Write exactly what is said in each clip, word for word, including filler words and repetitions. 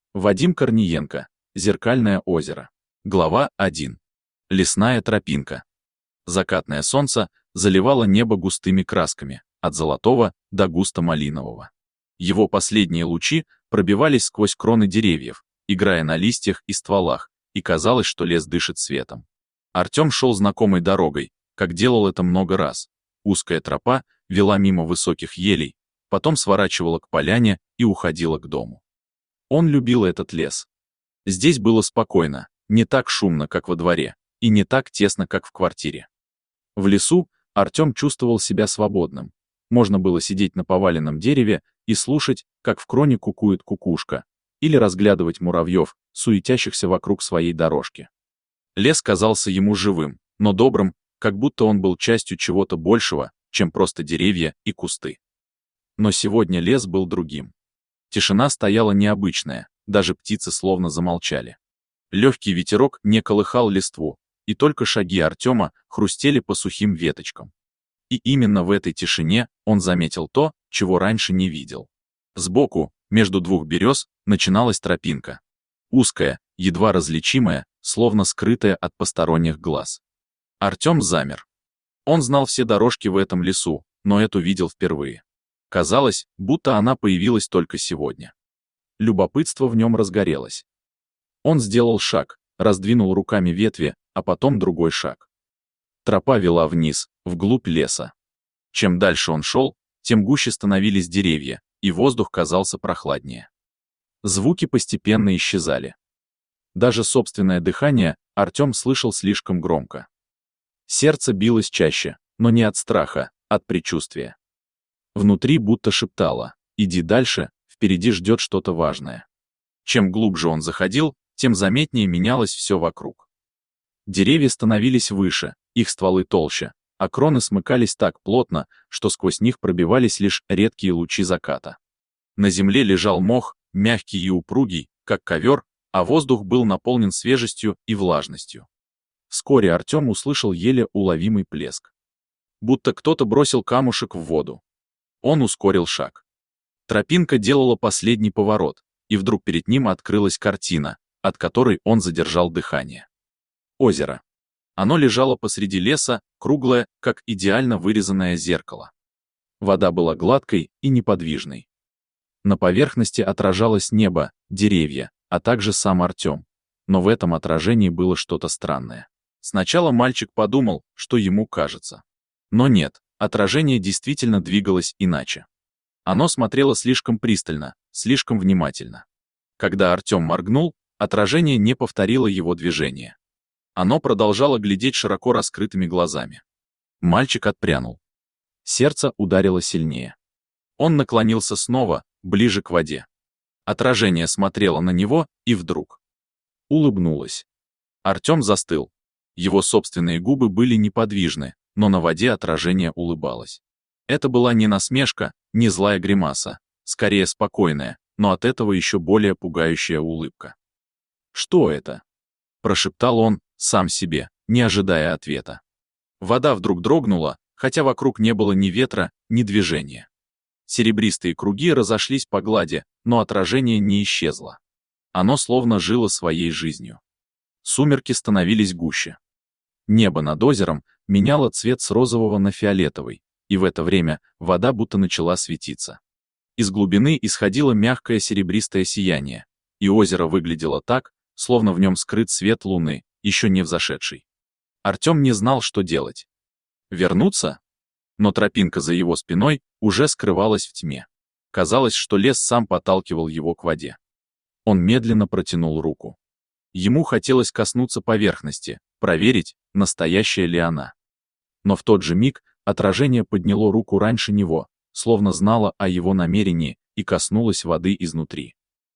Вадим Корниенко. Зеркальное озеро. Глава один. Лесная тропинка. Закатное солнце заливало небо густыми красками, от золотого до густо-малинового. Его последние лучи пробивались сквозь кроны деревьев, играя на листьях и стволах, и казалось, что лес дышит светом. Артем шел знакомой дорогой, как делал это много раз. Узкая тропа вела мимо высоких елей, потом сворачивала к поляне и уходила к дому. Он любил этот лес. Здесь было спокойно, не так шумно, как во дворе, и не так тесно, как в квартире. В лесу Артем чувствовал себя свободным. Можно было сидеть на поваленном дереве и слушать, как в кроне кукует кукушка, или разглядывать муравьев, суетящихся вокруг своей дорожки. Лес казался ему живым, но добрым, как будто он был частью чего-то большего, чем просто деревья и кусты. Но сегодня лес был другим. Тишина стояла необычная, даже птицы словно замолчали. Легкий ветерок не колыхал листву, и только шаги Артема хрустели по сухим веточкам. И именно в этой тишине он заметил то, чего раньше не видел. Сбоку, между двух берез, начиналась тропинка. Узкая, едва различимая, словно скрытая от посторонних глаз. Артем замер. Он знал все дорожки в этом лесу, но эту видел впервые. Казалось, будто она появилась только сегодня. Любопытство в нем разгорелось. Он сделал шаг, раздвинул руками ветви, а потом другой шаг. Тропа вела вниз, вглубь леса. Чем дальше он шел, тем гуще становились деревья, и воздух казался прохладнее. Звуки постепенно исчезали. Даже собственное дыхание Артем слышал слишком громко. Сердце билось чаще, но не от страха, от предчувствия. Внутри будто шептало: «Иди дальше, впереди ждет что-то важное». Чем глубже он заходил, тем заметнее менялось все вокруг. Деревья становились выше, их стволы толще, а кроны смыкались так плотно, что сквозь них пробивались лишь редкие лучи заката. На земле лежал мох, мягкий и упругий, как ковер, а воздух был наполнен свежестью и влажностью. Вскоре Артем услышал еле уловимый плеск. Будто кто-то бросил камушек в воду. Он ускорил шаг. Тропинка делала последний поворот, и вдруг перед ним открылась картина, от которой он задержал дыхание. Озеро. Оно лежало посреди леса, круглое, как идеально вырезанное зеркало. Вода была гладкой и неподвижной. На поверхности отражалось небо, деревья, а также сам Артем. Но в этом отражении было что-то странное. Сначала мальчик подумал, что ему кажется. Но нет, отражение действительно двигалось иначе. Оно смотрело слишком пристально, слишком внимательно. Когда Артем моргнул, отражение не повторило его движение. Оно продолжало глядеть широко раскрытыми глазами. Мальчик отпрянул. Сердце ударило сильнее. Он наклонился снова, ближе к воде. Отражение смотрело на него и вдруг улыбнулось. Артем застыл. Его собственные губы были неподвижны, но на воде отражение улыбалось. Это была не насмешка, не злая гримаса, скорее спокойная, но от этого еще более пугающая улыбка. «Что это?» – прошептал он сам себе, не ожидая ответа. Вода вдруг дрогнула, хотя вокруг не было ни ветра, ни движения. Серебристые круги разошлись по глади, но отражение не исчезло. Оно словно жило своей жизнью. Сумерки становились гуще. Небо над озером меняло цвет с розового на фиолетовый, и в это время вода будто начала светиться. Из глубины исходило мягкое серебристое сияние, и озеро выглядело так, словно в нем скрыт свет луны, еще не взошедший. Артем не знал, что делать. Вернуться? Но тропинка за его спиной уже скрывалась в тьме. Казалось, что лес сам подталкивал его к воде. Он медленно протянул руку. Ему хотелось коснуться поверхности, проверить, настоящая ли она. Но в тот же миг отражение подняло руку раньше него, словно знало о его намерении, и коснулось воды изнутри.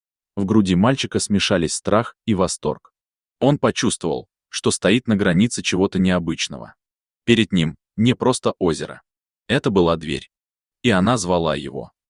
В груди мальчика смешались страх и восторг. Он почувствовал, что стоит на границе чего-то необычного. Перед ним не просто озеро. Это была дверь. И она звала его.